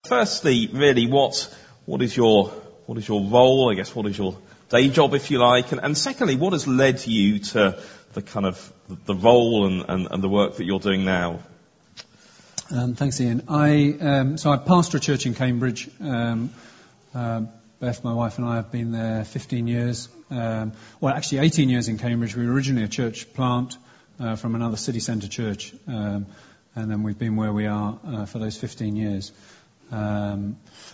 firstly, really, what is your role? I guess what is your day job, if you like, and secondly, what has led you to the kind of the role and the work that you're doing now? Thanks, Ian. I pastor a church in Cambridge. Beth, my wife, and I have been there 15 years. Actually 18 years in Cambridge. We were originally a church plant from another city centre church, and then we've been where we are for those 15 years. But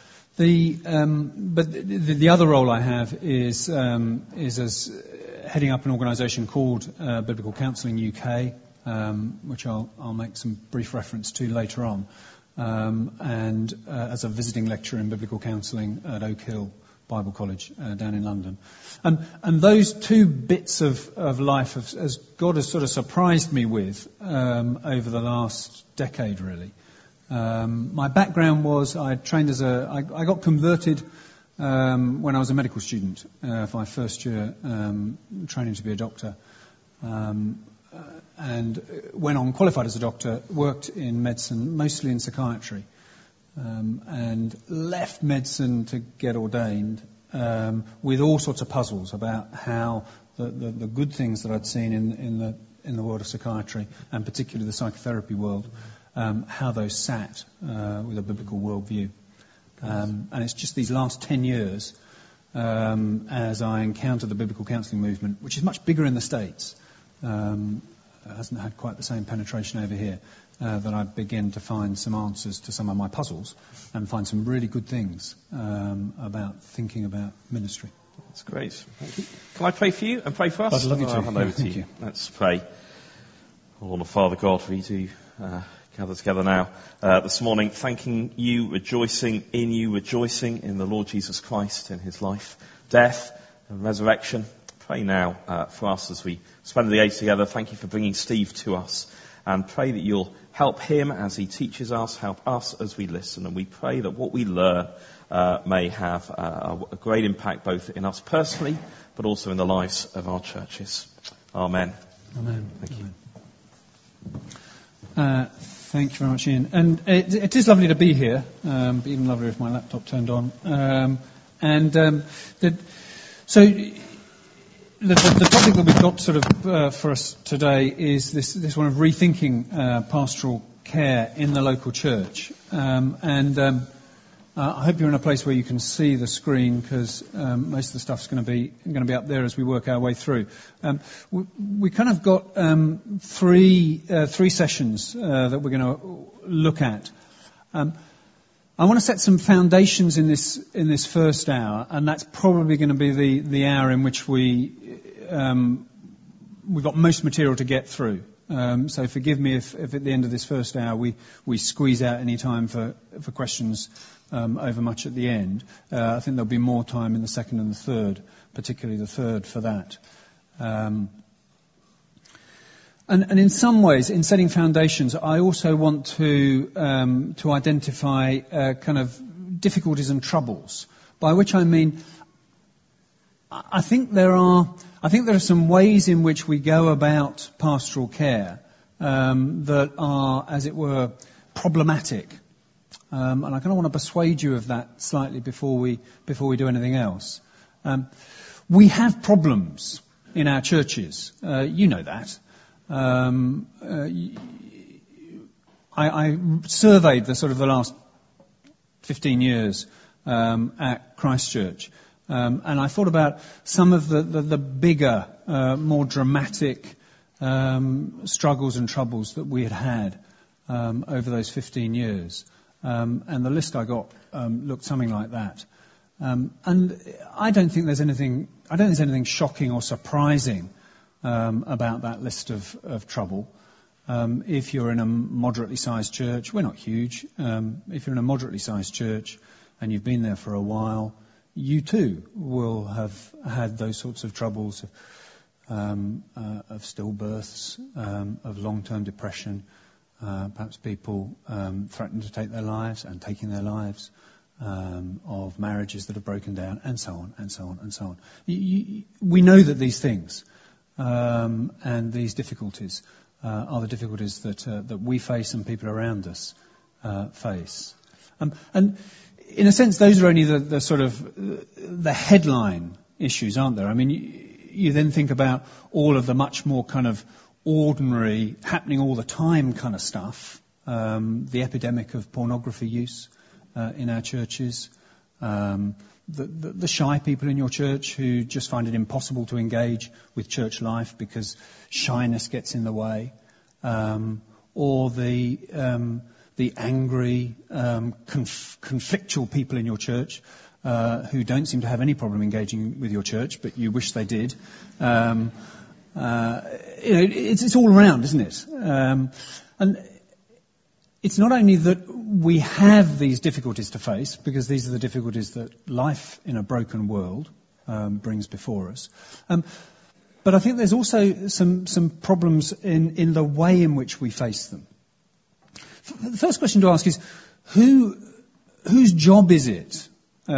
the other role I have is as heading up an organisation called Biblical Counselling UK, which I'll make some brief reference to later on, and as a visiting lecturer in biblical counselling at Oak Hill Bible College down in London. And those two bits of life, as God has sort of surprised me with over the last decade, really. My background was I got converted when I was a medical student for my first year training to be a doctor, and went on, qualified as a doctor, worked in medicine, mostly in psychiatry, and left medicine to get ordained with all sorts of puzzles about how the good things that I'd seen in the world of psychiatry, and particularly the psychotherapy world, how those sat with a biblical worldview. And it's just these last 10 years, as I encountered the biblical counselling movement, which is much bigger in the States, hasn't had quite the same penetration over here, that I begin to find some answers to some of my puzzles and find some really good things about thinking about ministry. That's great. Thank you. Can I pray for you and pray for us? I'd love you to. I'll hand over to you. Let's pray. Oh, Lord, Father God, for you to gather together now this morning, thanking you, rejoicing in the Lord Jesus Christ, in his life, death and resurrection. Pray now for us as we spend the day together. Thank you for bringing Steve to us, and pray that you'll help him as he teaches us, help us as we listen, and we pray that what we learn may have a great impact both in us personally but also in the lives of our churches. Amen. Amen. Thank you. Thank you very much, Ian. And it is lovely to be here, but even lovelier if my laptop turned on. The topic that we've got sort of for us today is this one of rethinking pastoral care in the local church. I hope you're in a place where you can see the screen, because most of the stuff's going to be up there as we work our way through. We kind of got three sessions that we're going to look at. I want to set some foundations in this first hour, and that's probably going to be the hour in which we've got most material to get through. So forgive me if at the end of this first hour we squeeze out any time for questions over much at the end. I think there'll be more time in the second and the third, particularly the third, for that. And in some ways, in setting foundations, I also want to identify kind of difficulties and troubles. By which I mean, I think there are some ways in which we go about pastoral care that are, as it were, problematic. And I kind of want to persuade you of that slightly before we do anything else. We have problems in our churches. You know that. I surveyed the last 15 years at Christchurch, and I thought about some of the bigger, more dramatic struggles and troubles that we had over those 15 years. And the list I got looked something like that. And I don't think there's anything shocking or surprising about that list of trouble. If you're in a moderately sized church, we're not huge. If you're in a moderately sized church and you've been there for a while, you too will have had those sorts of troubles of stillbirths, of long-term depression, perhaps people threatening to take their lives and taking their lives, of marriages that have broken down, and so on, and so on, and so on. We know that these things and these difficulties are the difficulties that we face and people around us face. And in a sense, those are only the sort of the headline issues, aren't there? I mean, you then think about all of the much more kind of ordinary, happening all the time kind of stuff. The epidemic of pornography use in our churches. The shy people in your church who just find it impossible to engage with church life because shyness gets in the way. Or the angry, conflictual people in your church who don't seem to have any problem engaging with your church, but you wish they did. It's all around, isn't it? And it's not only that we have these difficulties to face, because these are the difficulties that life in a broken world brings before us. But I think there's also some problems in the way in which we face them. The first question to ask is, whose job is it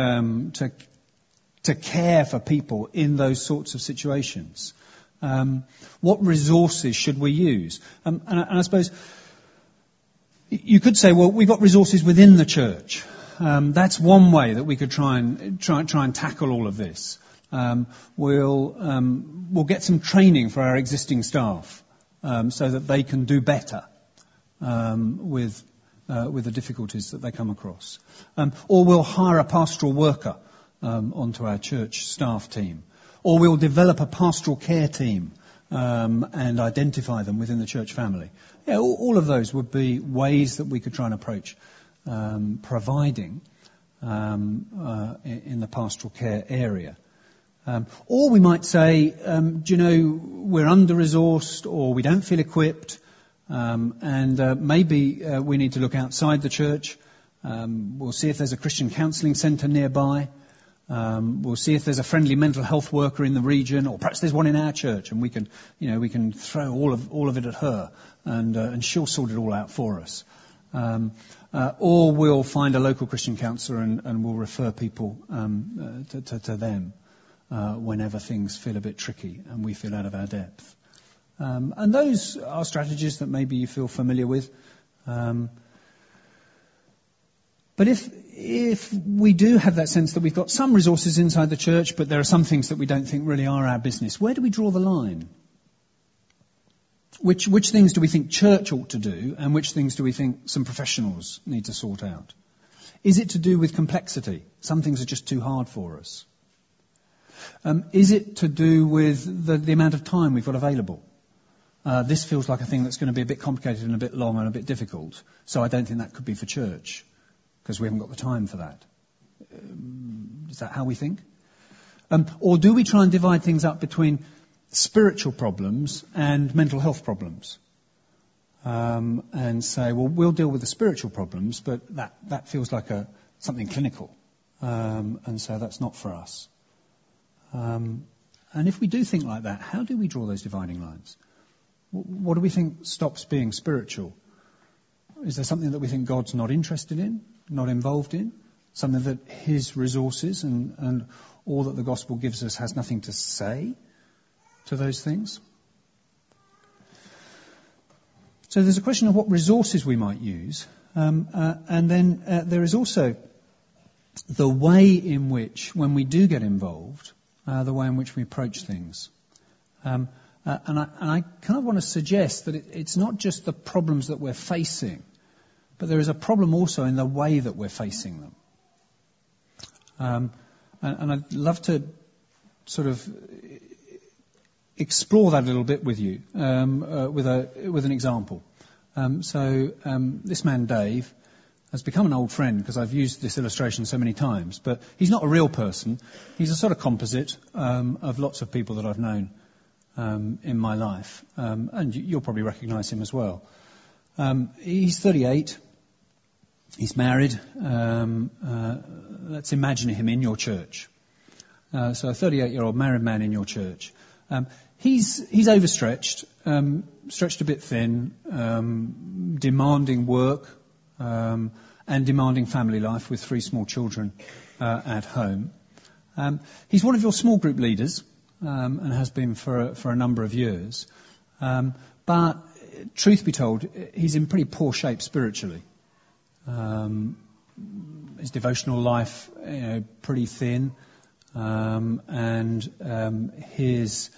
to care for people in those sorts of situations? What resources should we use? And I suppose you could say, well, we've got resources within the church. That's one way that we could try and tackle all of this. We'll get some training for our existing staff so that they can do better with the difficulties that they come across. Or we'll hire a pastoral worker onto our church staff team. Or we'll develop a pastoral care team and identify them within the church family. Yeah, all of those would be ways that we could try and approach providing in the pastoral care area. Or we might say, we're under-resourced or we don't feel equipped, and maybe we need to look outside the church. We'll see if there's a Christian counselling centre nearby. We'll see if there's a friendly mental health worker in the region, or perhaps there's one in our church, and we can throw all of it at her, and she'll sort it all out for us. Or we'll find a local Christian counsellor and we'll refer people to them whenever things feel a bit tricky and we feel out of our depth. And those are strategies that maybe you feel familiar with. But if we do have that sense that we've got some resources inside the church, but there are some things that we don't think really are our business, where do we draw the line? Which things do we think church ought to do, and which things do we think some professionals need to sort out? Is it to do with complexity? Some things are just too hard for us. Is it to do with the amount of time we've got available? This feels like a thing that's going to be a bit complicated and a bit long and a bit difficult, so I don't think that could be for church, because we haven't got the time for that. Is that how we think? Or do we try and divide things up between spiritual problems and mental health problems? And say, well, we'll deal with the spiritual problems, but that feels like something clinical. And so that's not for us. And if we do think like that, how do we draw those dividing lines? What do we think stops being spiritual? Is there something that we think God's not interested in, not involved in? Something that his resources and all that the gospel gives us has nothing to say to those things? So there's a question of what resources we might use. And then there is also the way in which, when we do get involved, the way in which we approach things. And I kind of want to suggest that it's not just the problems that we're facing, but there is a problem also in the way that we're facing them. And I'd love to sort of explore that a little bit with you with an example. So this man, Dave, has become an old friend because I've used this illustration so many times, but he's not a real person. He's a sort of composite of lots of people that I've known in my life, and you'll probably recognise him as well. He's 38. He's married. Let's imagine him in your church. So a 38-year-old married man in your church. He's overstretched, stretched a bit thin, demanding work, and demanding family life with 3 small children at home. He's one of your small group leaders, and has been for a number of years. But truth be told, he's in pretty poor shape spiritually. his devotional life, pretty thin, and his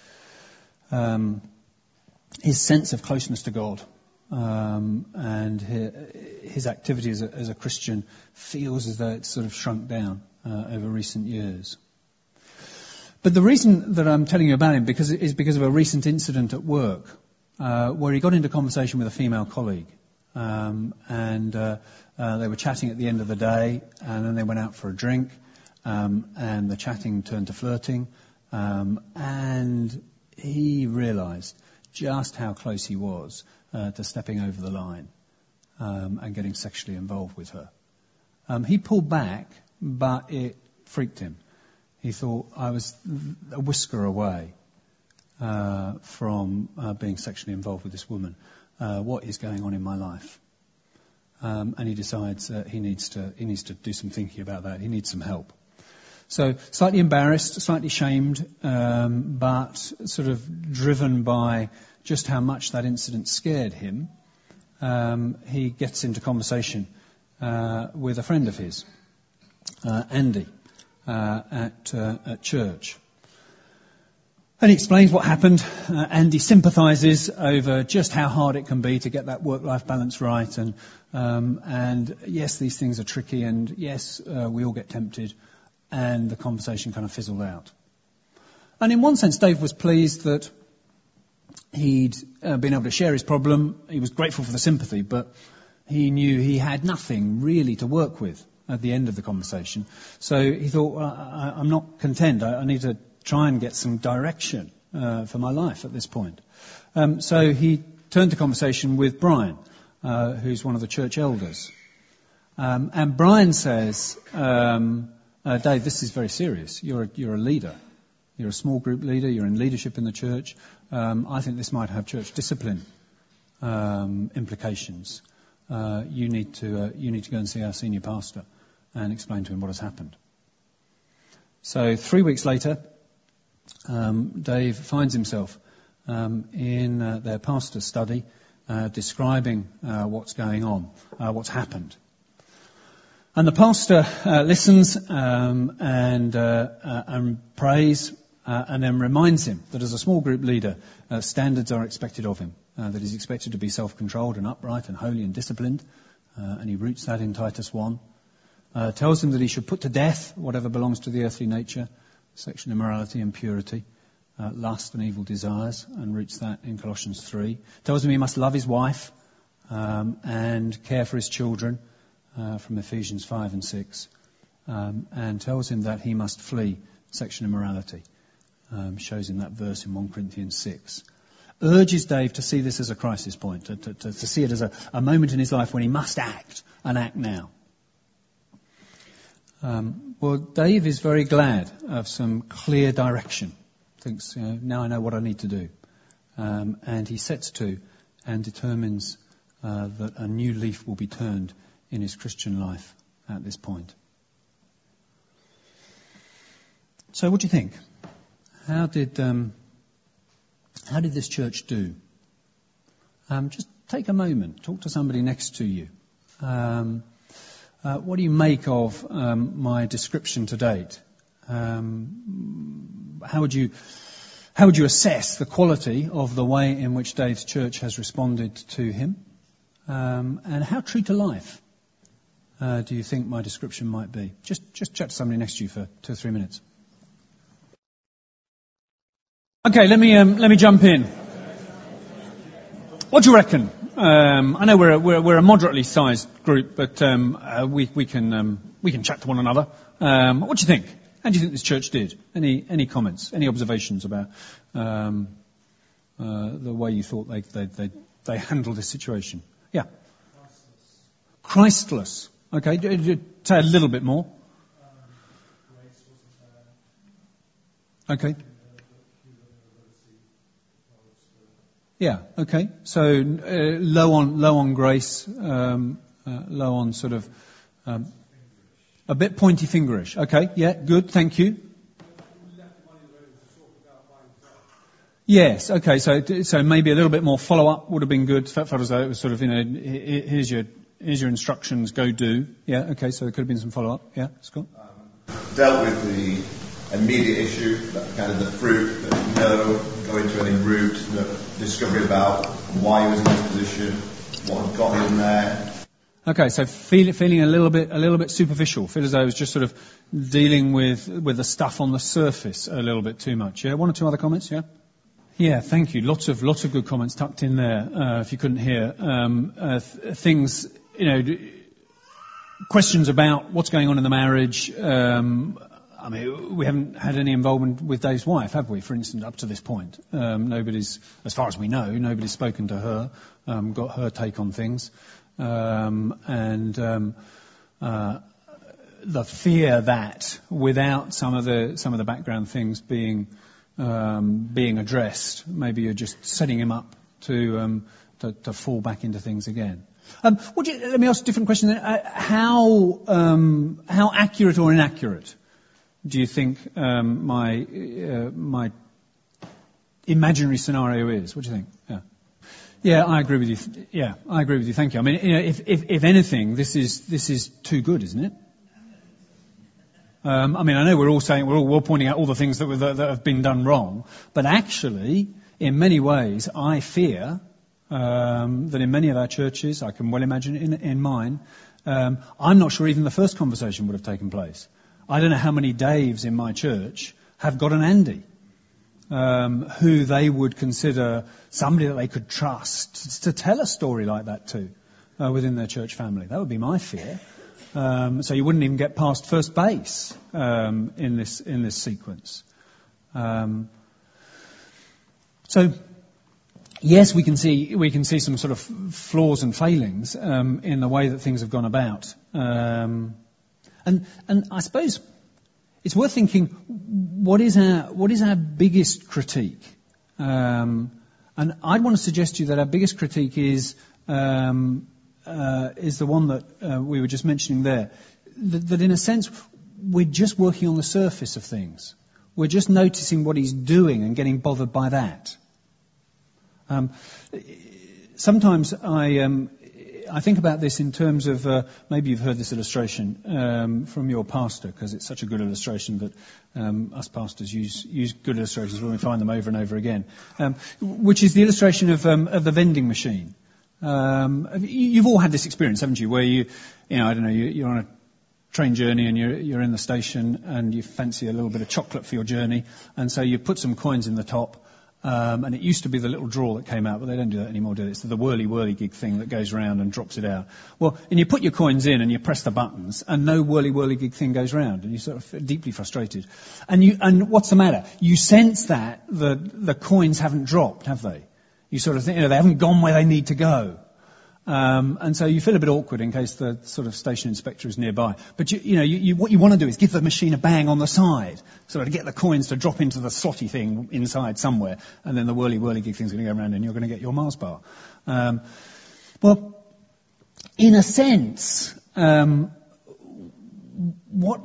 sense of closeness to God and his activity as a Christian feels as though it's sort of shrunk down over recent years. But the reason that I'm telling you about him is because of a recent incident at work where he got into conversation with a female colleague. And they were chatting at the end of the day, and then they went out for a drink, and the chatting turned to flirting, and he realised just how close he was to stepping over the line and getting sexually involved with her. He pulled back, but it freaked him. He thought, I was a whisker away from being sexually involved with this woman. What is going on in my life? And he decides he needs to do some thinking about that. He needs some help. So slightly embarrassed, slightly shamed, but sort of driven by just how much that incident scared him, he gets into conversation with a friend of his, Andy, at church. And he explains what happened. Andy sympathises over just how hard it can be to get that work-life balance right. And yes, these things are tricky. And yes, we all get tempted. And the conversation kind of fizzled out. And in one sense, Dave was pleased that he'd been able to share his problem. He was grateful for the sympathy, but he knew he had nothing really to work with at the end of the conversation. So he thought, well, I'm not content. I need to try and get some direction for my life at this point. So he turned the conversation with Brian, who's one of the church elders. And Brian says, Dave, this is very serious. You're a leader. You're a small group leader. You're in leadership in the church. I think this might have church discipline implications. You need to go and see our senior pastor and explain to him what has happened. So 3 weeks later, Dave finds himself in their pastor's study, describing what's going on, what's happened. And the pastor listens and prays, and then reminds him that as a small group leader, standards are expected of him, that he's expected to be self-controlled and upright and holy and disciplined, and he roots that in Titus 1. Tells him that he should put to death whatever belongs to the earthly nature, sexual immorality, impurity, lust and evil desires, and roots that in Colossians 3. Tells him he must love his wife and care for his children from Ephesians 5 and 6. And tells him that he must flee sexual immorality. Shows him that verse in 1 Corinthians 6. Urges Dave to see this as a crisis point, to see it as a moment in his life when he must act, and act now. Well, Dave is very glad of some clear direction. Thinks, now I know what I need to do. And he sets to and determines that a new leaf will be turned in his Christian life at this point. So what do you think? How did this church do? Just take a moment, talk to somebody next to you. What do you make of my description to date? How would you assess the quality of the way in which Dave's church has responded to him? And how true to life do you think my description might be? Just chat to somebody next to you for 2 or 3 minutes. Okay, let me jump in. What do you reckon? I know we're a moderately sized group, but we can chat to one another. What do you think? How do you think this church did? Any comments? Any observations about the way you thought they handled this situation? Yeah. Christless. Okay, say a little bit more. Okay. Yeah. Okay. So low on grace, low on sort of a bit pointy fingerish. Okay. Yeah. Good. Thank you. Yes. Okay. So maybe a little bit more follow up would have been good. Felt as though it was sort of here's your here's your instructions, go do. Yeah, okay, so there could have been some follow-up. Yeah, Scott? Dealt with the immediate issue, that kind of the fruit, but no going to any root, no discovery about why he was in this position, what had got him there. Okay, so feeling a little bit superficial. Feel as though it was just sort of dealing with the stuff on the surface a little bit too much. Yeah, one or two other comments. Yeah. Yeah, thank you. Lots of good comments tucked in there. If you couldn't hear things, questions about what's going on in the marriage. I mean, we haven't had any involvement with Dave's wife, have we? For instance, up to this point, nobody's, as far as we know, nobody's spoken to her, got her take on things. The fear that without some of the background things being addressed, maybe you're just setting him up to fall back into things again. Let me ask a different question then. How accurate or inaccurate do you think my imaginary scenario is? What do you think? Yeah. Yeah, I agree with you. Yeah, I agree with you. Thank you. I mean, if anything, this is too good, isn't it? I mean, I know we're all pointing out all the things that have been done wrong, but actually, in many ways, I fear that in many of our churches, I can well imagine in mine, I'm not sure even the first conversation would have taken place. I don't know how many Daves in my church have got an Andy. Who they would consider somebody that they could trust to tell a story like that to within their church family. That would be my fear. So you wouldn't even get past first base in this sequence. So yes, we can see some sort of flaws and failings in the way that things have gone about, and I suppose it's worth thinking, what is our biggest critique? And I'd want to suggest to you that our biggest critique is the one that we were just mentioning there. That in a sense, we're just working on the surface of things. We're just noticing what he's doing and getting bothered by that. Sometimes I think about this in terms of, maybe you've heard this illustration from your pastor, because it's such a good illustration that us pastors use good illustrations when we find them over and over again, which is the illustration of the vending machine. You've all had this experience, haven't you, where you're on a train journey and you're in the station and you fancy a little bit of chocolate for your journey, and so you put some coins in the top. And it used to be the little drawer that came out, but they don't do that anymore, do they? It's the whirly-gig thing that goes round and drops it out. Well, and you put your coins in and you press the buttons, and no whirly-gig thing goes round, and you're sort of feel deeply frustrated. And what's the matter? You sense that the coins haven't dropped, have they? You sort of think, they haven't gone where they need to go. And so you feel a bit awkward in case the sort of station inspector is nearby. But what you want to do is give the machine a bang on the side, sort of to get the coins to drop into the slotty thing inside somewhere, and then the whirly-gig thing's going to go around and you're going to get your Mars bar. Well, in a sense, what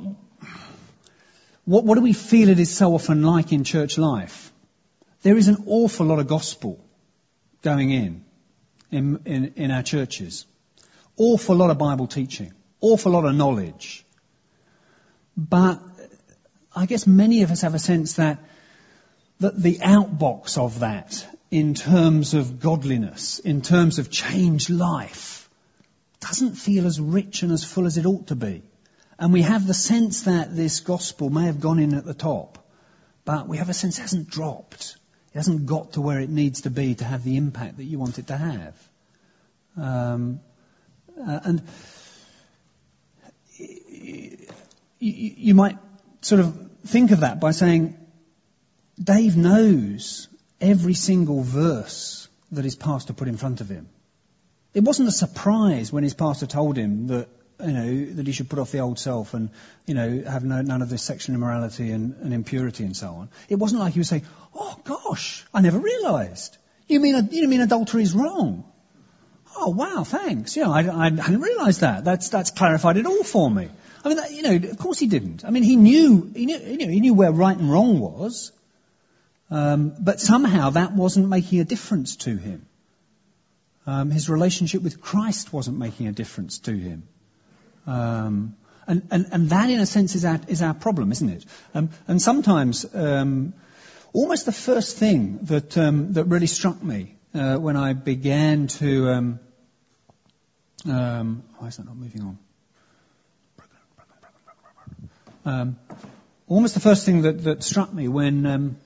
do we feel it is so often like in church life? There is an awful lot of gospel going in our churches. Awful lot of Bible teaching. Awful lot of knowledge. But I guess many of us have a sense that the outbox of that, in terms of godliness, in terms of changed life, doesn't feel as rich and as full as it ought to be. And we have the sense that this gospel may have gone in at the top, but we have a sense it hasn't dropped. It hasn't got to where it needs to be to have the impact that you want it to have. And you might sort of think of that by saying, Dave knows every single verse that his pastor put in front of him. It wasn't a surprise when his pastor told him that he should put off the old self and have none of this sexual immorality and impurity and so on. It wasn't like he was saying, "Oh gosh, I never realised. You mean adultery is wrong? Oh wow, thanks. I hadn't realised that. That's clarified it all for me." I mean, of course he didn't. I mean, he knew where right and wrong was, but somehow that wasn't making a difference to him. His relationship with Christ wasn't making a difference to him. And that, in a sense, is our problem, isn't it? And sometimes, almost the first thing that really struck me when I began to... why is that not moving on? Almost the first thing that struck me when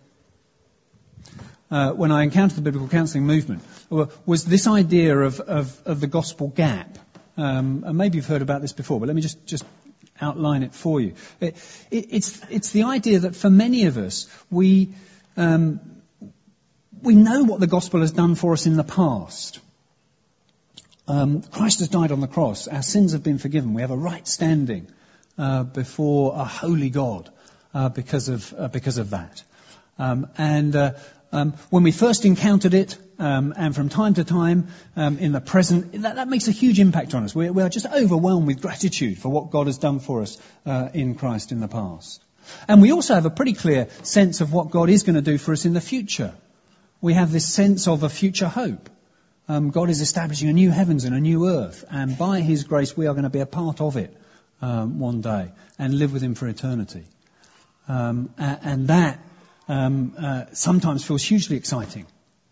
I encountered the biblical counselling movement was this idea of the gospel gap. And maybe you've heard about this before, but let me just outline it for you. It's the idea that for many of us, we know what the gospel has done for us in the past. Christ has died on the cross. Our sins have been forgiven. We have a right standing before a holy God because of that. When we first encountered it, and from time to time in the present, that makes a huge impact on us. We are just overwhelmed with gratitude for what God has done for us in Christ in the past. And we also have a pretty clear sense of what God is going to do for us in the future. We have this sense of a future hope. God is establishing a new heavens and a new earth, and by His grace we are going to be a part of it one day and live with Him for eternity. And that sometimes feels hugely exciting.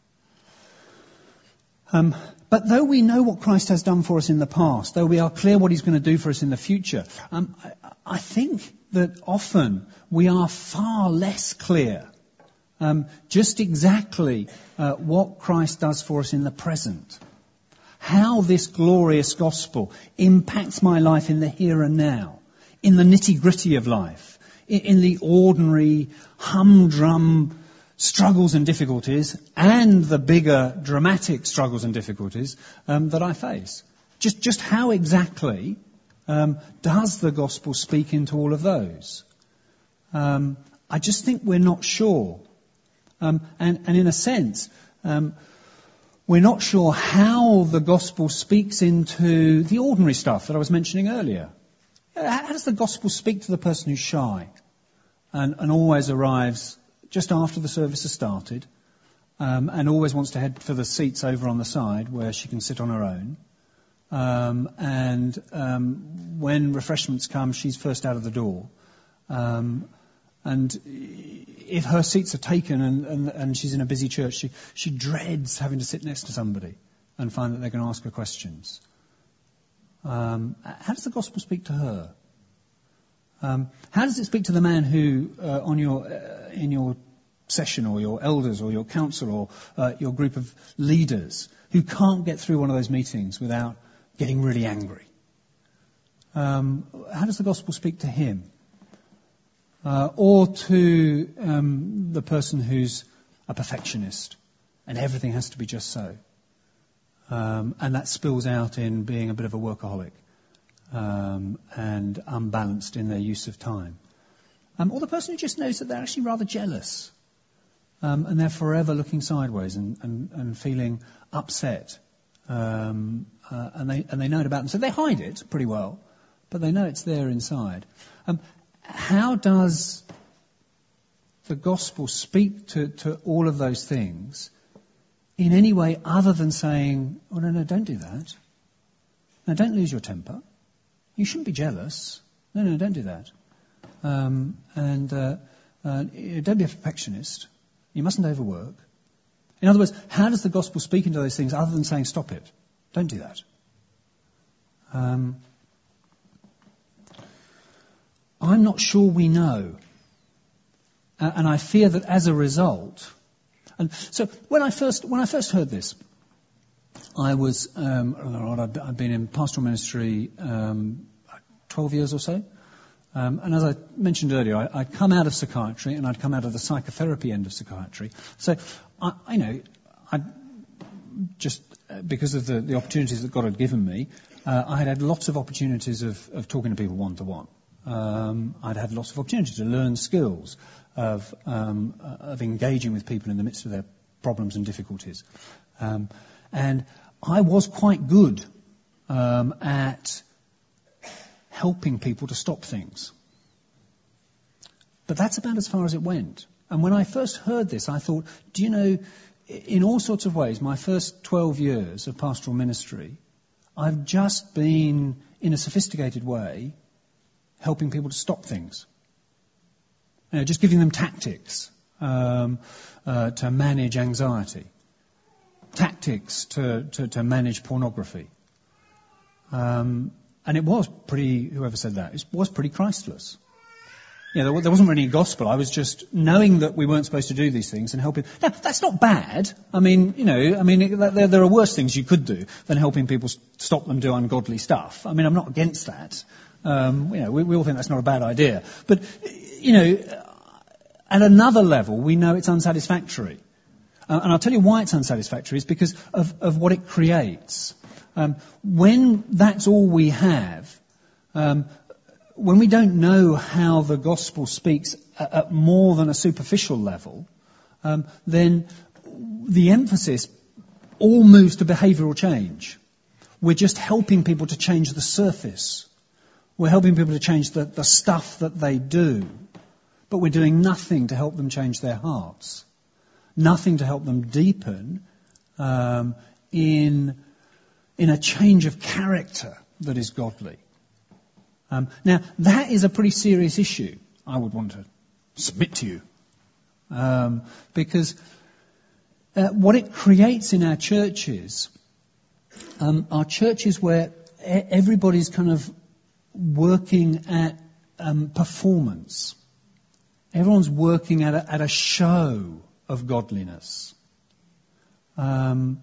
But though we know what Christ has done for us in the past, though we are clear what He's going to do for us in the future, I think that often we are far less clear just exactly what Christ does for us in the present. How this glorious gospel impacts my life in the here and now, in the nitty-gritty of life, in the ordinary humdrum struggles and difficulties, and the bigger dramatic struggles and difficulties that I face. Just how exactly does the gospel speak into all of those? I just think we're not sure. And in a sense, we're not sure how the gospel speaks into the ordinary stuff that I was mentioning earlier. How does the gospel speak to the person who's shy and always arrives just after the service has started and always wants to head for the seats over on the side where she can sit on her own? And when refreshments come, she's first out of the door. And if her seats are taken and she's in a busy church, she dreads having to sit next to somebody and find that they're going to ask her questions. How does the gospel speak to her? How does it speak to the man who, in your session, or your elders, or your council, or your group of leaders, who can't get through one of those meetings without getting really angry? How does the gospel speak to him? Or to the person who's a perfectionist and everything has to be just so. And that spills out in being a bit of a workaholic and unbalanced in their use of time. Or the person who just knows that they're actually rather jealous and they're forever looking sideways and feeling upset. And they know it about them. So they hide it pretty well, but they know it's there inside. How does the gospel speak to all of those things in any way other than saying, oh, no, don't do that. No, don't lose your temper. You shouldn't be jealous. No, don't do that. Don't be a perfectionist. You mustn't overwork. In other words, how does the gospel speak into those things other than saying, stop it? Don't do that. I'm not sure we know. And I fear that as a result... And so when I first heard this, I was... I'd been in pastoral ministry 12 years or so. And as I mentioned earlier, I'd come out of psychiatry and I'd come out of the psychotherapy end of psychiatry. So, because of the opportunities that God had given me, I had lots of opportunities of talking to people one-to-one. I'd had lots of opportunities to learn skills of engaging with people in the midst of their problems and difficulties. And I was quite good at helping people to stop things. But that's about as far as it went. And when I first heard this, I thought, do you know, in all sorts of ways, my first 12 years of pastoral ministry, I've just been, in a sophisticated way, helping people to stop things. Just giving them tactics to manage anxiety, tactics to manage pornography. And it was pretty, whoever said that, it was pretty Christless. There wasn't really a gospel. I was just knowing that we weren't supposed to do these things and helping. Now, that's not bad. There are worse things you could do than helping people stop them do ungodly stuff. I'm not against that. We all think that's not a bad idea. But, at another level, we know it's unsatisfactory. And I'll tell you why it's unsatisfactory. It's because of what it creates. When that's all we have, when we don't know how the gospel speaks at more than a superficial level, then the emphasis all moves to behavioural change. We're just helping people to change the surface. We're helping people to change the stuff that they do. But we're doing nothing to help them change their hearts. Nothing to help them deepen in a change of character that is godly. Now, that is a pretty serious issue, I would want to submit to you. Because what it creates in our churches are churches where everybody's kind of working at performance. Everyone's working at a show of godliness. And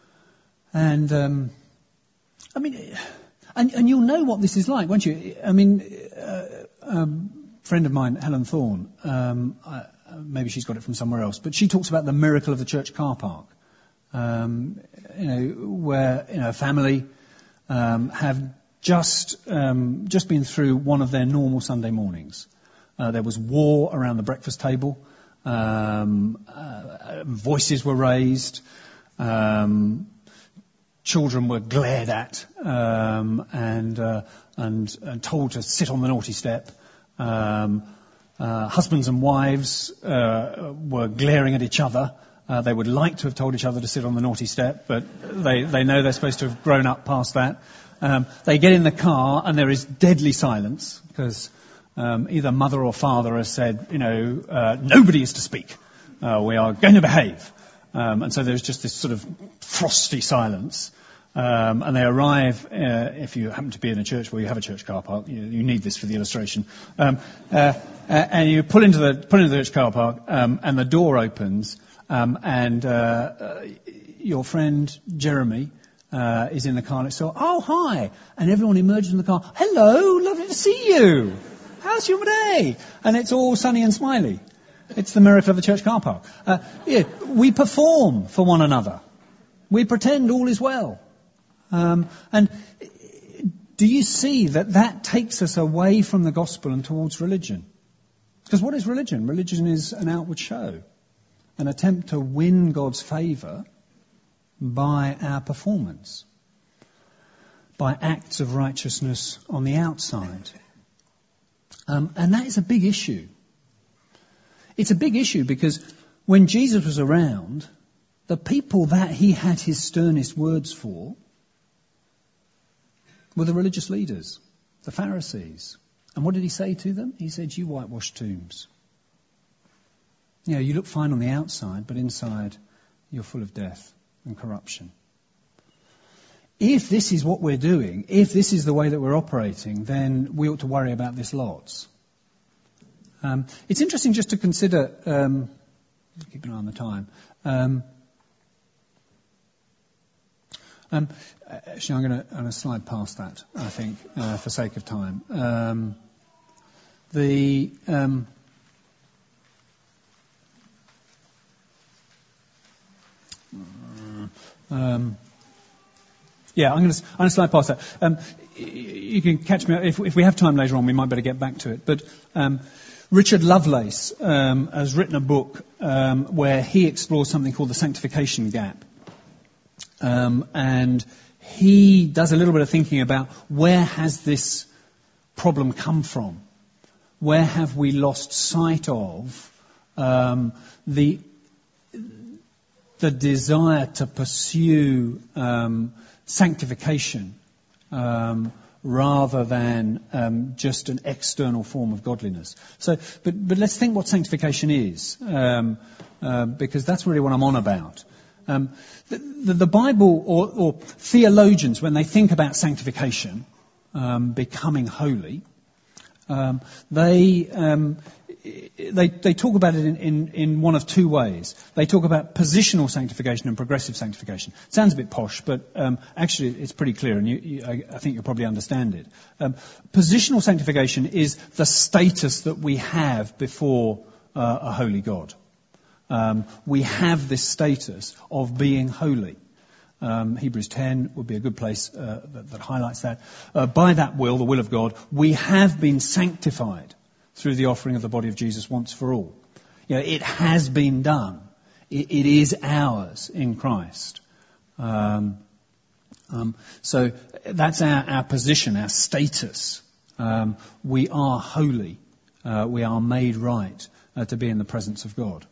you'll know what this is like, won't you? A friend of mine, Helen Thorne, maybe she's got it from somewhere else, but she talks about the miracle of the church car park. Where a family have just been through one of their normal Sunday mornings. There was war around the breakfast table. Voices were raised. Children were glared at and told to sit on the naughty step. Husbands and wives were glaring at each other. They would like to have told each other to sit on the naughty step, but they know they're supposed to have grown up past that. They get in the car and there is deadly silence because either mother or father has said, nobody is to speak. We are going to behave. And so there's just this sort of frosty silence. And they arrive, if you happen to be in a church where you have a church car park, you need this for the illustration. And you pull into the church car park, and the door opens, and your friend Jeremy is in the car next door. Oh, hi! And everyone emerges from the car. Hello, lovely to see you. How's your day? And it's all sunny and smiley. It's the miracle of the church car park. We perform for one another. We pretend all is well. And do you see that takes us away from the gospel and towards religion? Because what is religion? Religion is an outward show, an attempt to win God's favour by our performance, by acts of righteousness on the outside. And that is a big issue. It's a big issue because when Jesus was around, the people that he had his sternest words for were the religious leaders, the Pharisees. And what did he say to them? He said, you whitewash tombs. You look fine on the outside, but inside you're full of death and corruption. If this is what we're doing, if this is the way that we're operating, then we ought to worry about this lots. It's interesting just to consider, keep an eye on the time. Actually, I'm going to slide past that, I think, for sake of time. I'm going to slide past that. You can catch me if we have time later on. We might better get back to it. But Richard Lovelace has written a book where he explores something called the sanctification gap. And he does a little bit of thinking about where has this problem come from? Where have we lost sight of the the desire to pursue sanctification rather than just an external form of godliness. So, but let's think what sanctification is, because that's really what I'm on about. The Bible or theologians, when they think about sanctification, becoming holy, they talk about it in one of two ways. They talk about positional sanctification and progressive sanctification. Sounds a bit posh, but actually it's pretty clear, and I think you'll probably understand it. Positional sanctification is the status that we have before a holy God. We have this status of being holy. Hebrews 10 would be a good place that highlights that. By that will, the will of God, we have been sanctified through the offering of the body of Jesus once for all. You know, it has been done. It is ours in Christ. So that's our position, our status. We are holy. We are made right to be in the presence of God.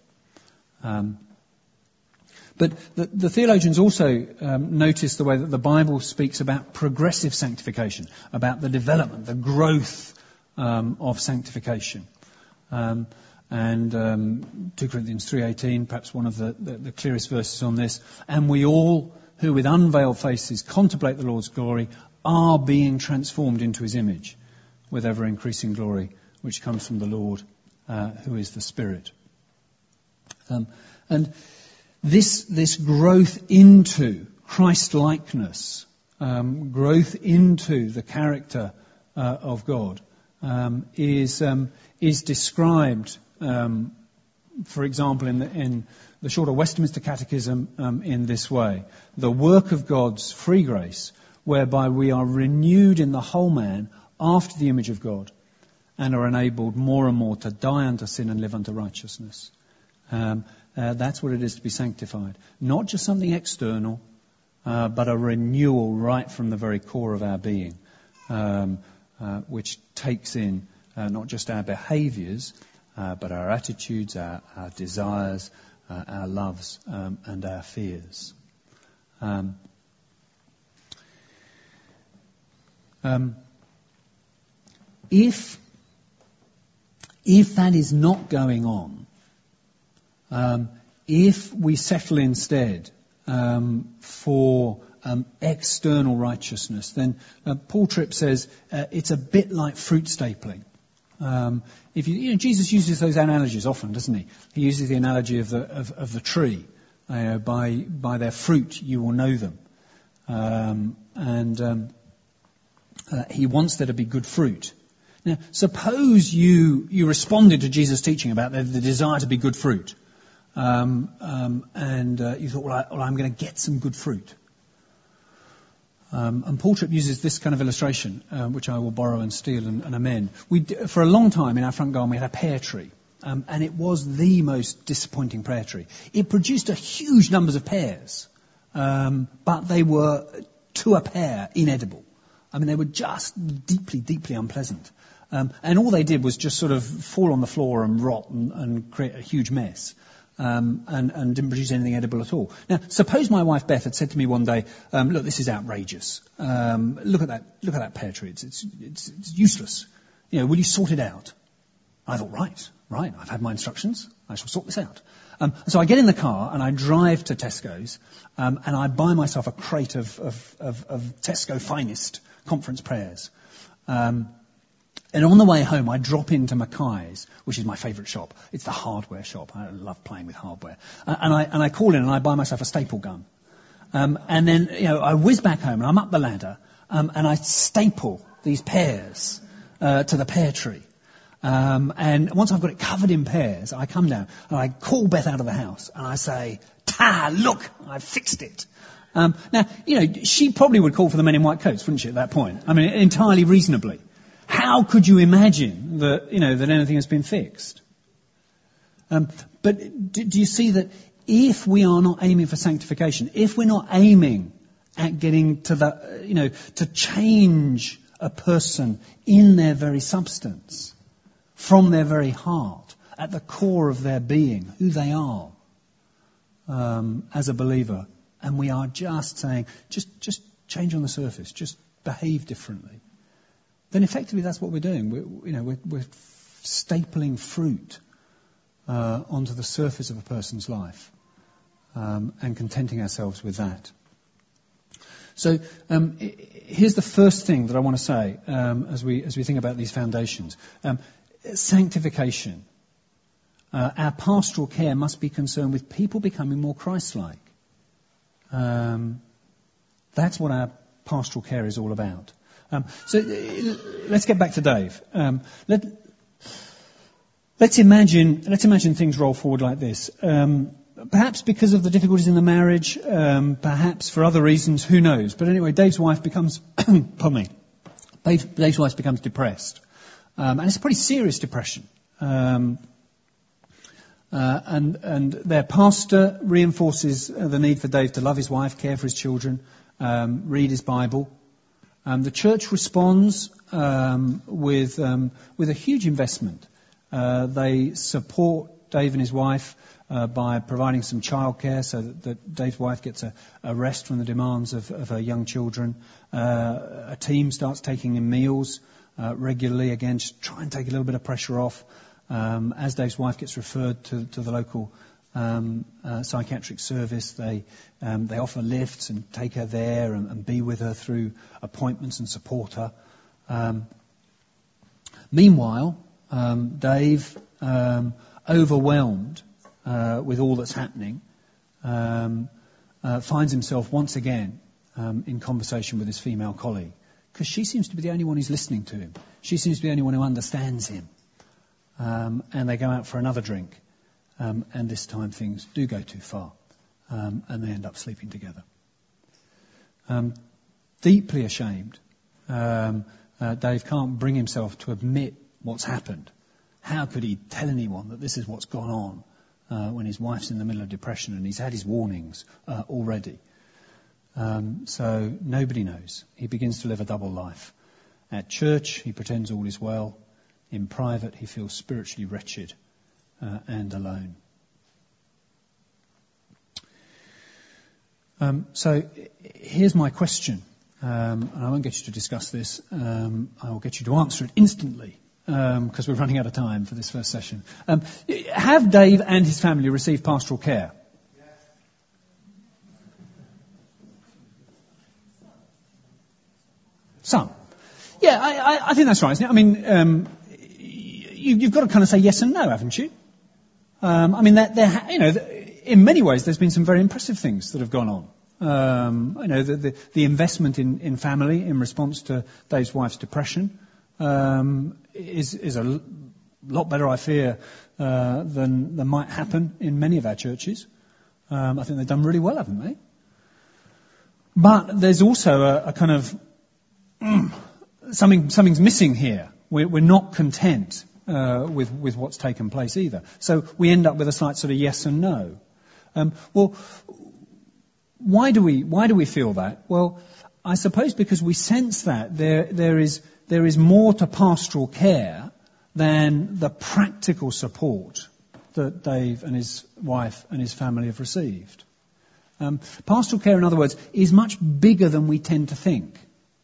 But the theologians also notice the way that the Bible speaks about progressive sanctification, about the development, the growth of sanctification. And 2 Corinthians 3:18, perhaps one of the clearest verses on this. And we all, who with unveiled faces contemplate the Lord's glory, are being transformed into his image with ever increasing glory, which comes from the Lord, who is the Spirit. And this growth into Christ-likeness, growth into the character of God, is described, for example, in the shorter Westminster Catechism in this way: the work of God's free grace, whereby we are renewed in the whole man after the image of God, and are enabled more and more to die unto sin and live unto righteousness. That's what it is to be sanctified. Not just something external, but a renewal right from the very core of our being, which takes in not just our behaviours, but our attitudes, our desires, our loves, and our fears. If that is not going on, if we settle instead for external righteousness, then Paul Tripp says it's a bit like fruit stapling. Jesus uses those analogies often, doesn't he? He uses the analogy of the tree. By their fruit you will know them, and he wants there to be good fruit. Now, suppose you responded to Jesus' teaching about the desire to be good fruit. And you thought, well, I'm going to get some good fruit. And Paul Tripp uses this kind of illustration, which I will borrow and steal and amend. For a long time in our front garden we had a pear tree, and it was the most disappointing pear tree. It produced a huge numbers of pears, but they were, to a pear, inedible. I mean, they were just deeply, deeply unpleasant. And all they did was just sort of fall on the floor and rot and create a huge mess. And didn't produce anything edible at all. Now, suppose my wife Beth had said to me one day, "Look, this is outrageous. Look at that pear tree. It's useless. You know, will you sort it out?" I thought, right. I've had my instructions. I shall sort this out. So I get in the car and I drive to Tesco's, and I buy myself a crate of Tesco Finest Conference pears. And on the way home, I drop into Mackay's, which is my favourite shop. It's the hardware shop. I love playing with hardware. And I call in and I buy myself a staple gun. And then, I whiz back home and I'm up the ladder, and I staple these pears to the pear tree. And once I've got it covered in pears, I come down and I call Beth out of the house and I say, "Ta, look, I've fixed it." Now, she probably would call for the men in white coats, wouldn't she, at that point? I mean, entirely reasonably. How could you imagine that anything has been fixed? But do you see that if we are not aiming for sanctification, if we're not aiming at getting to to change a person in their very substance, from their very heart, at the core of their being, who they are, as a believer, and we are just saying, just change on the surface, just behave differently, then effectively that's what we're doing. We're stapling fruit onto the surface of a person's life and contenting ourselves with that. So here's the first thing that I want to say as we think about these foundations. Sanctification. Our pastoral care must be concerned with people becoming more Christ-like. That's what our pastoral care is all about. So let's get back to Dave. Let's imagine things roll forward like this. Perhaps because of the difficulties in the marriage, perhaps for other reasons, who knows? But anyway, Dave's wife becomes, pardon me, Dave's wife becomes depressed, and it's a pretty serious depression. And their pastor reinforces the need for Dave to love his wife, care for his children, read his Bible. The church responds with a huge investment. They support Dave and his wife by providing some childcare so that Dave's wife gets a rest from the demands of her young children. A team starts taking in meals regularly, again, just try and take a little bit of pressure off. As Dave's wife gets referred to the local psychiatric service, they offer lifts and take her there and be with her through appointments and support her. Meanwhile, Dave, overwhelmed with all that's happening, finds himself once again in conversation with his female colleague, because she seems to be the only one who's listening to him. She seems to be the only one who understands him. And they go out for another drink, and this time things do go too far, and they end up sleeping together. Deeply ashamed, Dave can't bring himself to admit what's happened. How could he tell anyone that this is what's gone on when his wife's in the middle of depression and he's had his warnings already? So nobody knows. He begins to live a double life. At church, he pretends all is well. In private, he feels spiritually wretched and alone. So here's my question, and I won't get you to discuss this. I will get you to answer it instantly, because we're running out of time for this first session. Have Dave and his family received pastoral care? Some. Yeah, I think that's right, isn't it? I mean, you've got to kind of say yes and no, haven't you? I mean, in many ways, there's been some very impressive things that have gone on. The investment in family in response to Dave's wife's depression is a lot better, I fear, than might happen in many of our churches. I think they've done really well, haven't they? But there's also a kind of something's missing here. We're not content with what's taken place either. So we end up with a slight sort of yes and no. Well, why do we feel that? Well, I suppose because we sense that there is more to pastoral care than the practical support that Dave and his wife and his family have received. Pastoral care, in other words, is much bigger than we tend to think.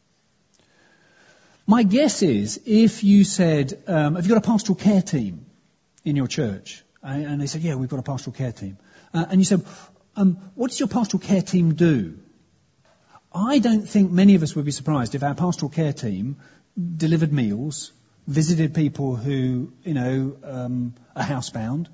My guess is, if you said, have you got a pastoral care team in your church? And they said, yeah, we've got a pastoral care team. And you said, what does your pastoral care team do? I don't think many of us would be surprised if our pastoral care team delivered meals, visited people who, are housebound,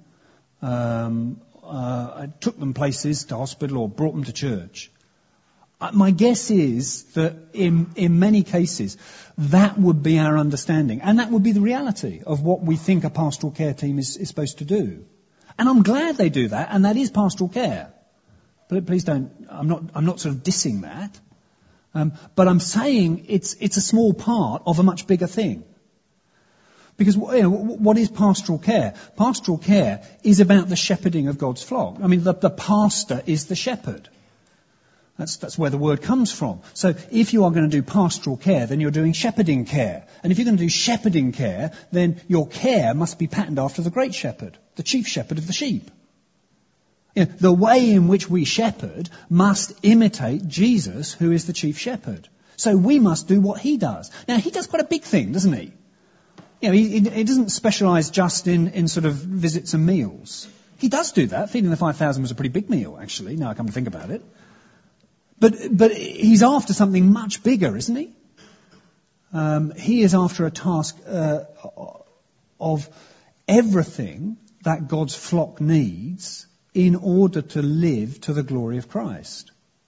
took them places to hospital or brought them to church. My guess is that in many cases, that would be our understanding. And that would be the reality of what we think a pastoral care team is supposed to do. And I'm glad they do that, and that is pastoral care. But please don't, I'm not sort of dissing that. But I'm saying it's a small part of a much bigger thing. Because what is pastoral care? Pastoral care is about the shepherding of God's flock. I mean, the pastor is the shepherd. That's where the word comes from. So if you are going to do pastoral care, then you're doing shepherding care. And if you're going to do shepherding care, then your care must be patterned after the great shepherd, the chief shepherd of the sheep. The way in which we shepherd must imitate Jesus, who is the chief shepherd. So we must do what he does. Now, he does quite a big thing, doesn't he? He doesn't specialise just in sort of visits and meals. He does do that. Feeding the 5,000 was a pretty big meal, actually, now I come to think about it. But he's after something much bigger, isn't he? He is after a task of everything that God's flock needs in order to live to the glory of Christ.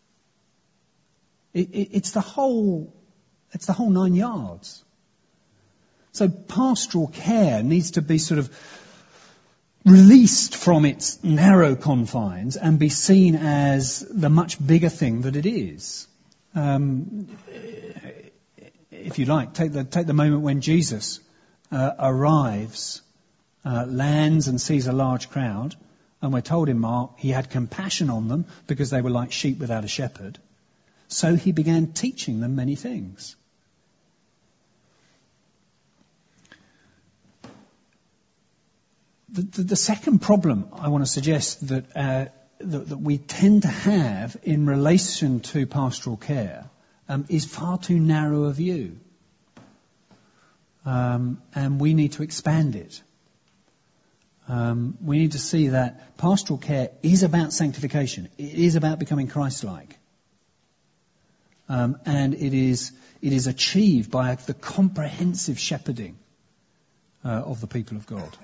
It's the whole 9 yards. So pastoral care needs to be sort of released from its narrow confines and be seen as the much bigger thing that it is. If you like, take the moment when Jesus arrives, lands and sees a large crowd, and we're told in Mark he had compassion on them because they were like sheep without a shepherd. So he began teaching them many things. The second problem I want to suggest that we tend to have in relation to pastoral care is far too narrow a view. And we need to expand it. We need to see that pastoral care is about sanctification. It is about becoming Christ-like. And it is achieved by the comprehensive shepherding of the people of God.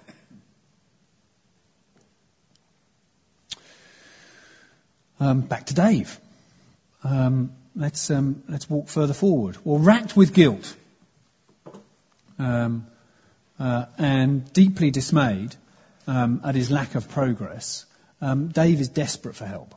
Back to Dave. Let's walk further forward. Well, racked with guilt and deeply dismayed at his lack of progress, Dave is desperate for help.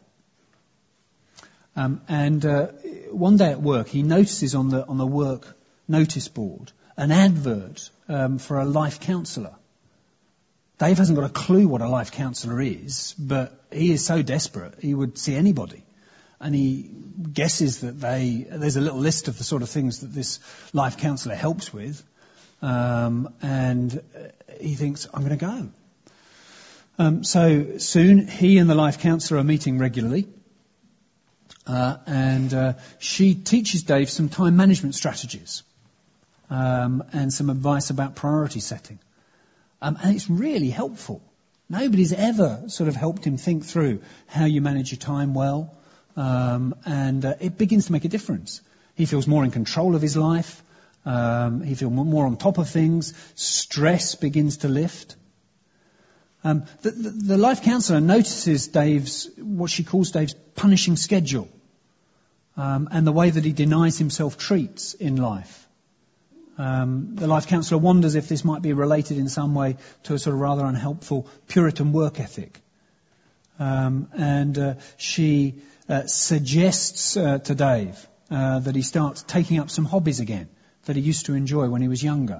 And one day at work, he notices on the work notice board an advert for a life counsellor. Dave hasn't got a clue what a life counsellor is, but he is so desperate he would see anybody. And he guesses that there's a little list of the sort of things that this life counsellor helps with. And he thinks, I'm going to go. So soon he and the life counsellor are meeting regularly. And she teaches Dave some time management strategies and some advice about priority setting. And it's really helpful. Nobody's ever sort of helped him think through how you manage your time well. And it begins to make a difference. He feels more in control of his life. He feels more on top of things. Stress begins to lift. The life counsellor notices what she calls Dave's punishing schedule, and the way that he denies himself treats in life. The life counsellor wonders if this might be related in some way to a sort of rather unhelpful Puritan work ethic. And she suggests to Dave that he starts taking up some hobbies again that he used to enjoy when he was younger.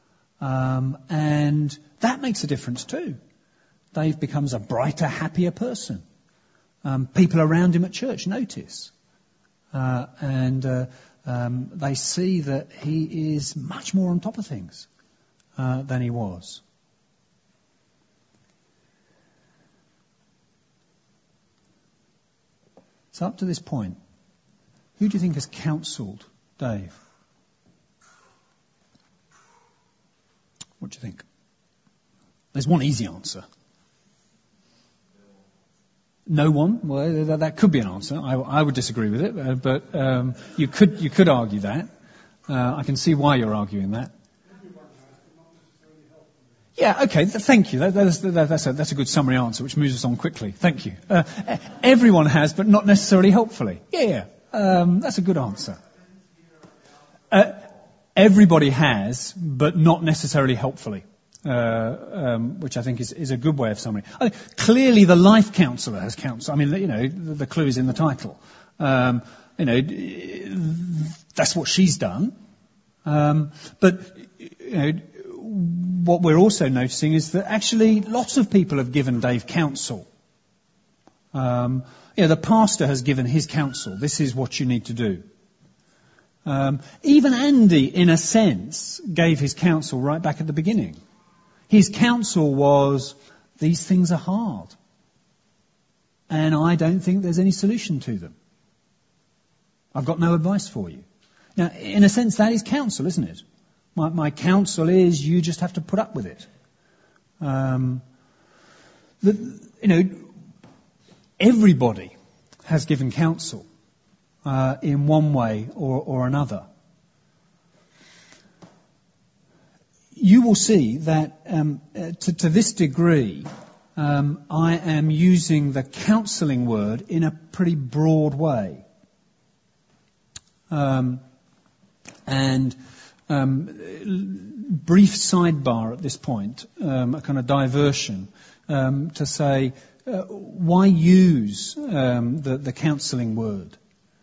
And that makes a difference too. Dave becomes a brighter, happier person. People around him at church notice. And they see that he is much more on top of things than he was. So up to this point, who do you think has counselled Dave? What do you think? There's one easy answer. No one? Well, that could be an answer. I would disagree with it, but you could argue that. I can see why you're arguing that. Yeah, okay. Thank you. That's a good summary answer, which moves us on quickly. Thank you. Everyone has, but not necessarily helpfully. Yeah. That's a good answer. Everybody has, but not necessarily helpfully. Which I think is a good way of summary. Clearly, the life counsellor has counselled. I mean, the clue is in the title. That's what she's done. But what we're also noticing is that actually lots of people have given Dave counsel. The pastor has given his counsel. This is what you need to do. Even Andy, in a sense, gave his counsel right back at the beginning. His counsel was, these things are hard. and I don't think there's any solution to them. I've got no advice for you. Now, in a sense, that is counsel, isn't it? My counsel is you just have to put up with it. Everybody has given counsel in one way or another. You will see that to this degree, I am using the counselling word in a pretty broad way. Brief sidebar at this point, a kind of diversion, to say, why use the counselling word?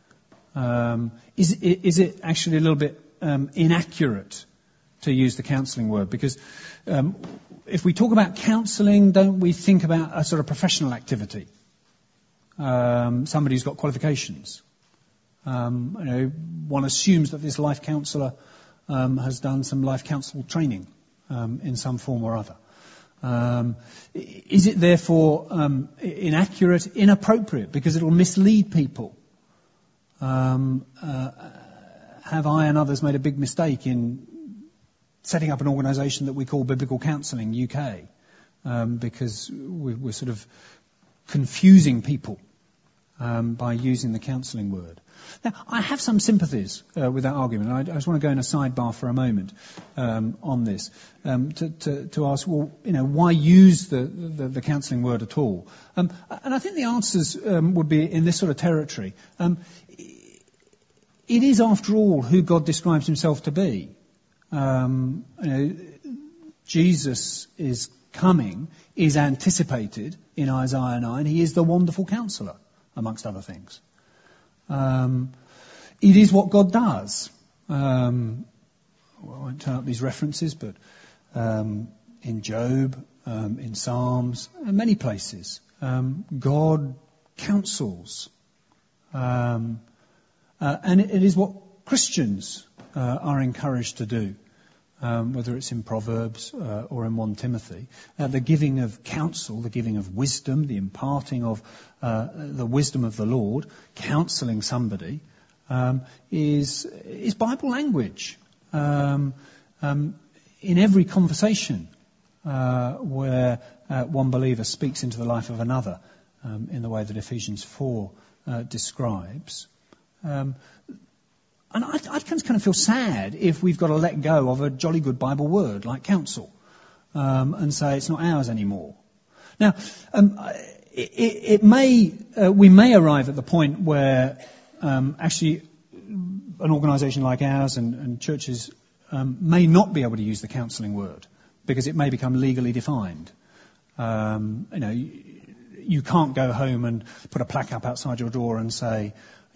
Is it actually a little bit inaccurate to use the counselling word? Because if we talk about counselling, don't we think about a sort of professional activity? Somebody who's got qualifications. One assumes that this life counsellor has done some life counsel training in some form or other. Is it therefore inaccurate, inappropriate, because it will mislead people? Have I and others made a big mistake in setting up an organisation that we call Biblical Counselling UK? Because we're sort of confusing people by using the counselling word. Now, I have some sympathies with that argument. I just want to go in a sidebar for a moment on this to ask, well, why use the counselling word at all? And I think the answers would be in this sort of territory. It is, after all, who God describes himself to be. Jesus is coming, is anticipated in Isaiah 9. He is the wonderful counsellor, amongst other things. It is what God does. I won't turn up these references, but in Job, in Psalms, and many places, God counsels. And it is what Christians are encouraged to do, whether it's in Proverbs or in 1 Timothy. The giving of counsel, the giving of wisdom, the imparting of the wisdom of the Lord, counselling somebody, is Bible language. In every conversation where one believer speaks into the life of another, in the way that Ephesians 4 describes. And I kind of feel sad if we've got to let go of a jolly good Bible word like counsel and say it's not ours anymore. Now, we may arrive at the point where actually an organisation like ours and churches may not be able to use the counselling word because it may become legally defined. You can't go home and put a plaque up outside your door and say,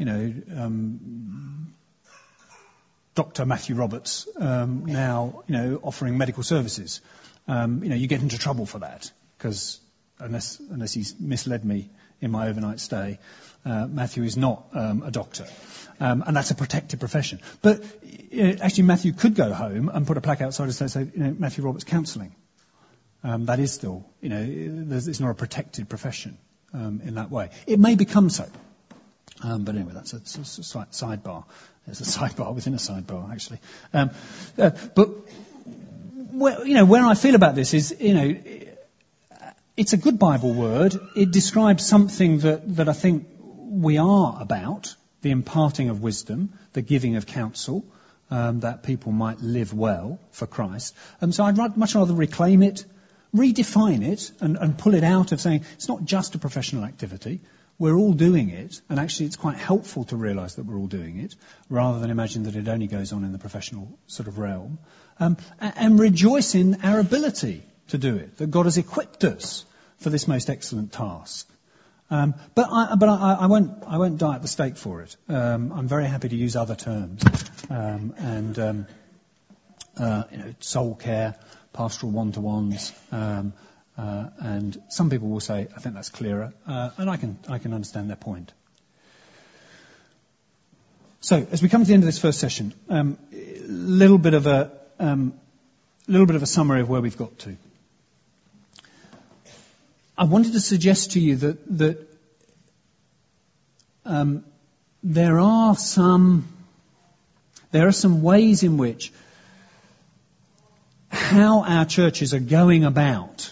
Dr. Matthew Roberts now, offering medical services. You get into trouble for that because unless he's misled me in my overnight stay, Matthew is not a doctor, and that's a protected profession. But actually, Matthew could go home and put a plaque outside and say, Matthew Roberts Counselling. That is still, it's not a protected profession in that way. It may become so. But anyway, that's a sidebar. There's a sidebar within a sidebar, actually. But where I feel about this is, it's a good Bible word. It describes something that I think we are about, the imparting of wisdom, the giving of counsel, that people might live well for Christ. So I'd much rather reclaim it, redefine it, and pull it out of saying it's not just a professional activity. We're all doing it, and actually it's quite helpful to realise that we're all doing it, rather than imagine that it only goes on in the professional sort of realm, and rejoice in our ability to do it, that God has equipped us for this most excellent task. But I won't die at the stake for it. I'm very happy to use other terms, soul care, pastoral one-to-ones. And some people will say, I think that's clearer, and I can understand their point. So, as we come to the end of this first session, little bit of a summary of where we've got to. I wanted to suggest to you that there are some ways in which how our churches are going about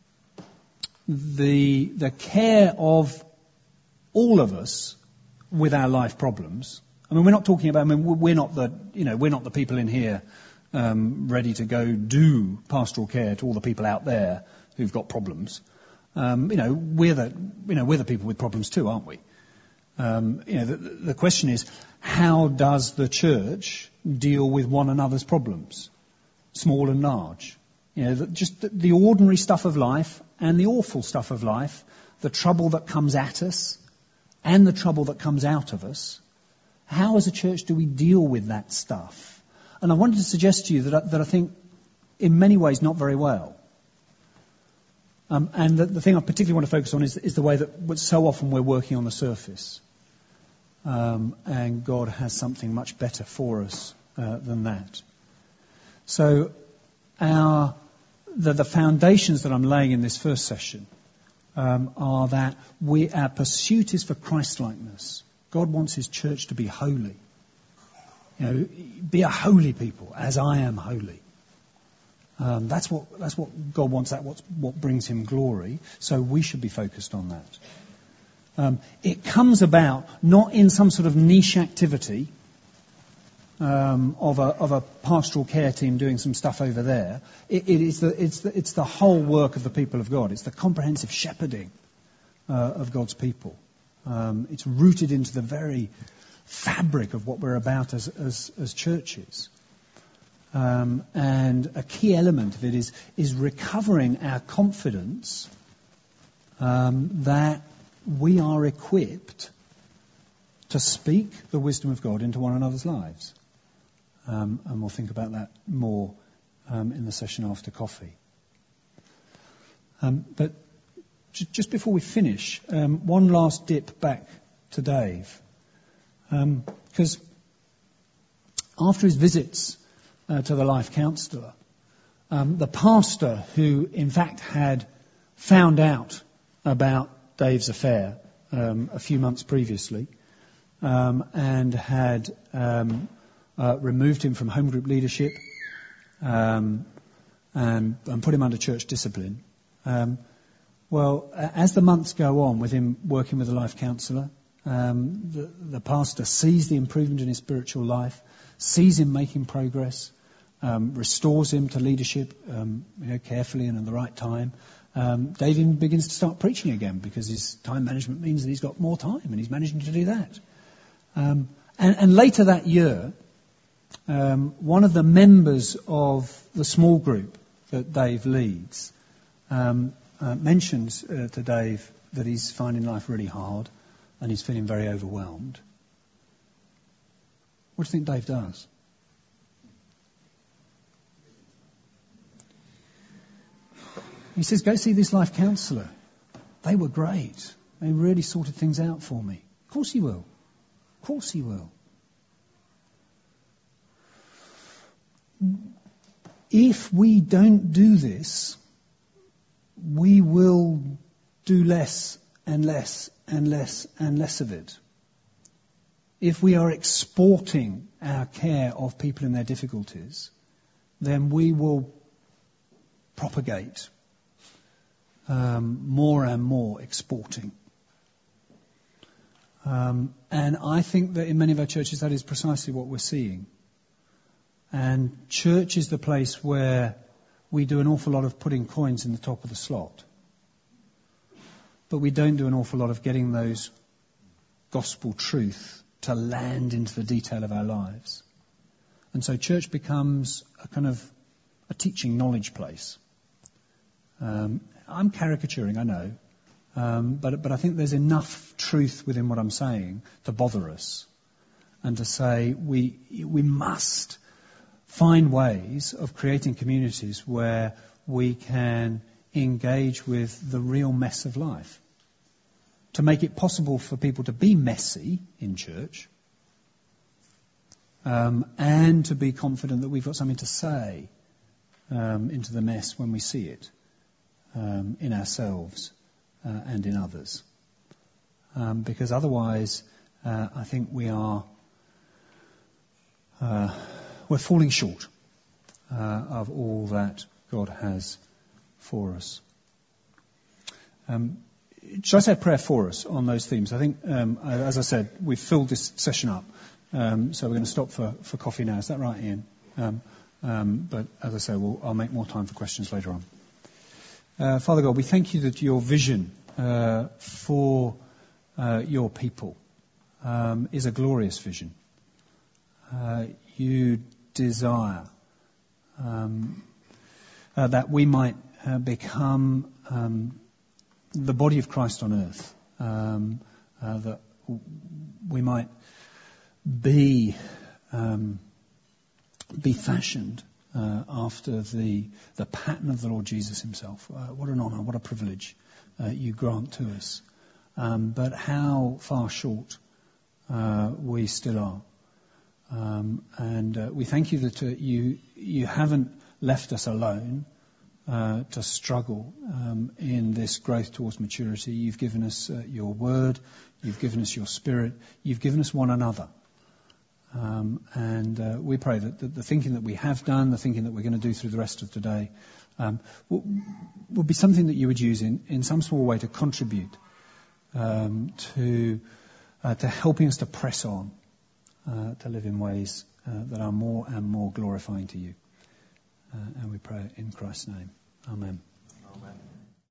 the care of all of us with our life problems. I mean, we're not talking about. I mean, we're not the people in here ready to go do pastoral care to all the people out there who've got problems. We're the people with problems too, aren't we? The question is, how does the church deal with one another's problems, small and large? Just the ordinary stuff of life and the awful stuff of life, the trouble that comes at us and the trouble that comes out of us. How as a church do we deal with that stuff? And I wanted to suggest to you that I think in many ways not very well. And the thing I particularly want to focus on is the way that so often we're working on the surface. And God has something much better for us than that. So the foundations that I'm laying in this first session are that our pursuit is for Christ-likeness. God wants his church to be holy. Be a holy people, as I am holy. That's what God wants. That's what brings him glory. So we should be focused on that. It comes about not in some sort of niche activity of a pastoral care team doing some stuff over there. It's the whole work of the people of God. It's the comprehensive shepherding of God's people. It's rooted into the very fabric of what we're about as churches. And a key element of it is recovering our confidence that we are equipped to speak the wisdom of God into one another's lives. And we'll think about that more in the session after coffee. But just before we finish, one last dip back to Dave. Because after his visits to the life counsellor, the pastor who in fact had found out about Dave's affair a few months previously and had removed him from home group leadership and put him under church discipline. Well, as the months go on with him working with the life counsellor, the pastor sees the improvement in his spiritual life, sees him making progress, restores him to leadership carefully and at the right time. David begins to start preaching again because his time management means that he's got more time and he's managing to do that. And later that year, one of the members of the small group that Dave leads mentions to Dave that he's finding life really hard and he's feeling very overwhelmed. What do you think Dave does? He says, go see this life counsellor. They were great. They really sorted things out for me. Of course he will. Of course he will. If we don't do this, we will do less and less and less and less of it. If we are exporting our care of people in their difficulties, then we will propagate more and more exporting. And I think that in many of our churches that is precisely what we're seeing. And church is the place where we do an awful lot of putting coins in the top of the slot. But we don't do an awful lot of getting those gospel truth to land into the detail of our lives. And so church becomes a kind of a teaching knowledge place. I'm caricaturing, I know. But I think there's enough truth within what I'm saying to bother us. And to say we must find ways of creating communities where we can engage with the real mess of life. To make it possible for people to be messy in church and to be confident that we've got something to say into the mess when we see it in ourselves and in others. Because otherwise I think we're falling short of all that God has for us. Should I say a prayer for us on those themes? I think, as I said, we've filled this session up, so we're going to stop for coffee now. Is that right, Ian? But as I say, I'll make more time for questions later on. Father God, we thank you that your vision for your people is a glorious vision. You desire that we might become the body of Christ on earth, that we might be fashioned after the pattern of the Lord Jesus himself. What an honour, what a privilege you grant to us. But how far short we still are. And we thank you that you haven't left us alone to struggle in this growth towards maturity. You've given us your word, you've given us your spirit, you've given us one another. And we pray that the thinking that we have done, the thinking that we're going to do through the rest of today, will be something that you would use in some small way to contribute to helping us to press on, to live in ways that are more and more glorifying to you. And we pray in Christ's name. Amen. Amen.